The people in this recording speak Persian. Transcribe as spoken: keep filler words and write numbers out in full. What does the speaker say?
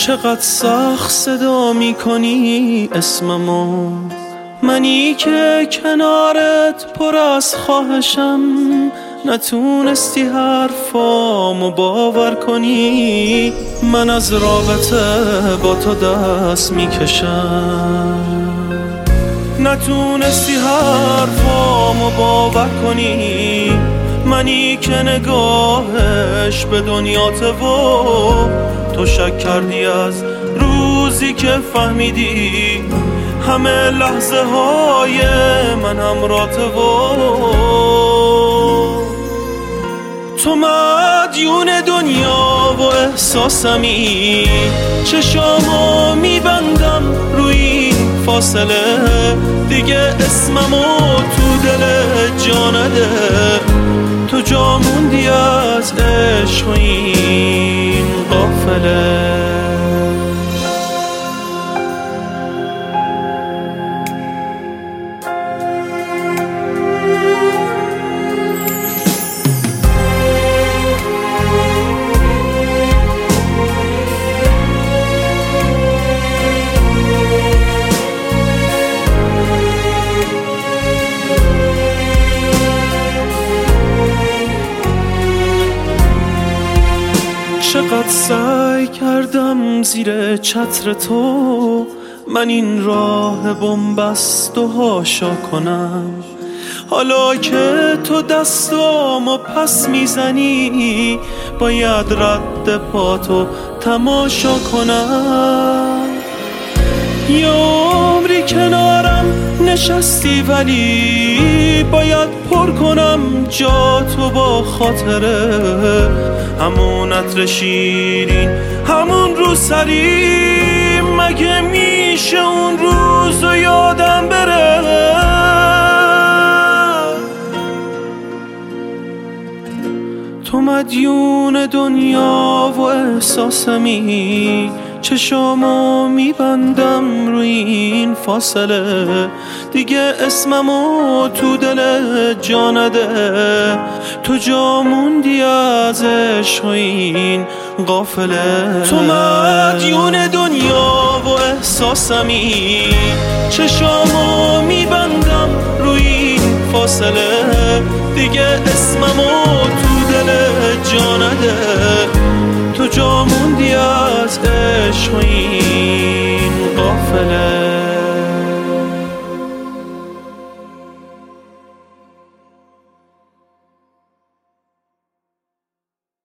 چقدر سخت صدا می اسممو، منی که کنارت پر از خواهشم، نتونستی حرفامو باور کنی. من از رابطه با تو دست میکشم، نتونستی حرفامو باور کنی. منی که نگاهش به دنیات و تو شک کردی از روزی که فهمیدی همه لحظه های من همراهت و تو مدیون دنیا و احساسمی. چشامو میبندم روی این فاصله، دیگه اسممو تو دل جا نده. تو جا موندی از عشق و این قافله. چقدر سعی کردم زیر چتر تو من این راه بن‌بست و هاشا کنم. حالا که تو دستامو پس میزنی باید رد پاتو تماشا کنم. یه عمری کنارم نشستی ولی باید پر کنم جا تو با خاطره. همون عطر شیرین، همون روسری، مگه میشه اون روزو یادم بره؟ تو مدیون دنیا و احساسمی. چشامو میبندم روی این فاصله، دیگه اسممو تو دل جا نده. تو جا موندی از عشق و این قافله. تو مدیون دنیا و احساسمی. چشامو میبندم روی این فاصله، دیگه اسممو تو دل جا نده. تو جا موندی از عشق و این